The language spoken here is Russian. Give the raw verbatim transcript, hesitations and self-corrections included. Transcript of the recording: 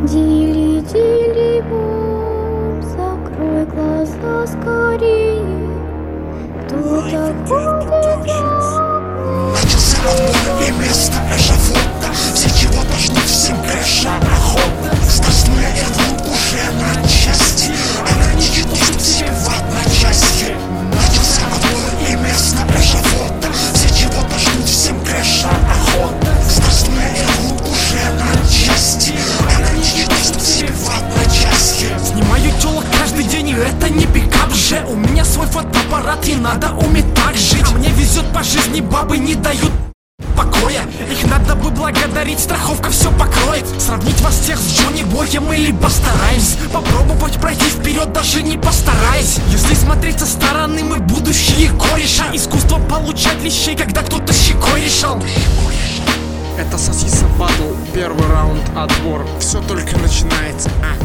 Дили, дили, бом, закрой глаза скорее. Кто-то ходит за... Начался отбор и место эшафота. Все чего должны, всем крэша охота. Скоростное рвут уже на части. Ограничить нужно все в одночасье. Начался отбор и место эшафота. Все чего должны, всем крэша охота. Скоростное рвут уже на части. Ограничить нужно все в одночасье. Снимаю тёлок каждый день, и это не пикап же. У меня свой фотоаппарат, и надо уметь так жить. Мне везет по жизни, бабы не дают покоя. Их надо бы благодарить, страховка все покроет. Сравнить вас всех с Джонни Боем или постараюсь попробовать пройти вперед, даже не постараясь. Если смотреть со стороны, мы будущие кореша. Искусство получать лещей, когда кто-то щекой решал. Это Сосиса Батл, первый раунд, отбор. Все только начинается.